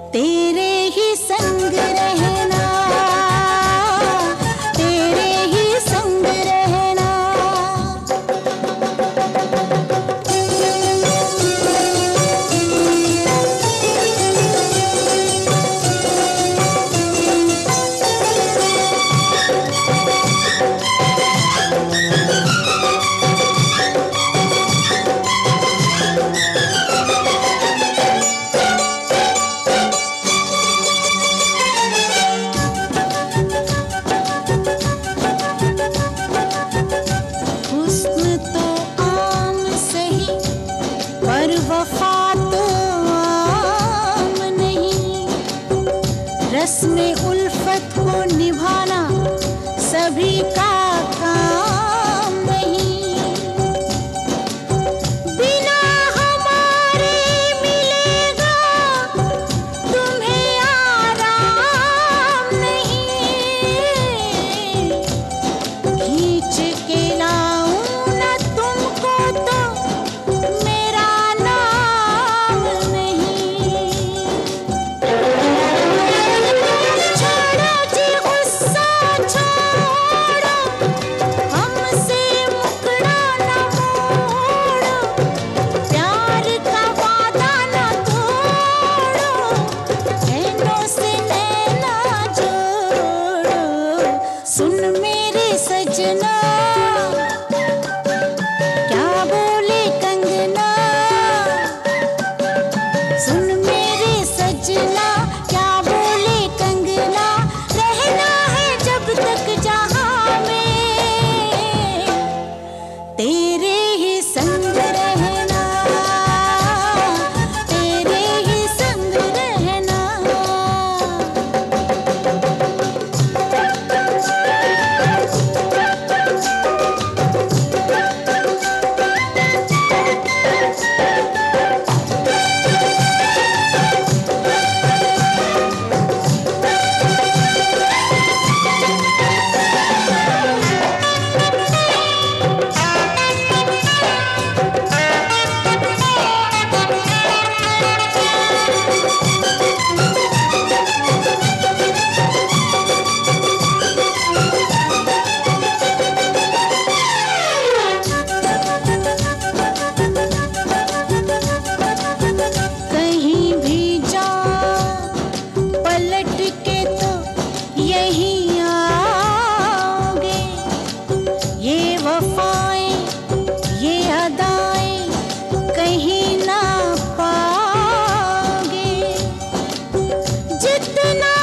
तेरे ही संग रहना, तेरे ही संग रहना। वफा तो आम नहीं, रस्म उल्फत को निभाना सभी का काम नहीं। बिना हमारे मिलेगा तुम्हें आराम नहीं, खींच के लाऊं ना तुमको तो मेरा नाम नहीं। छोड़ो जी गुस्सा छोड़ो, हमसे मुकड़ा ना मोड़ो, प्यार का वादा ना तोड़ो, नैनों से नैना जोड़ो। सुन मेरे सजना क्या बोले कंगना, सुन मेरे सजना क्या बोले कंगना। रहना है जब तक जहां में, तेरे ही संग रहना, तेरे ही संग रहना। कहीं भी जा पलट के तो यहीं आओगे, ये वफाएं ये अदाएं कहीं ना पाओगे। जितना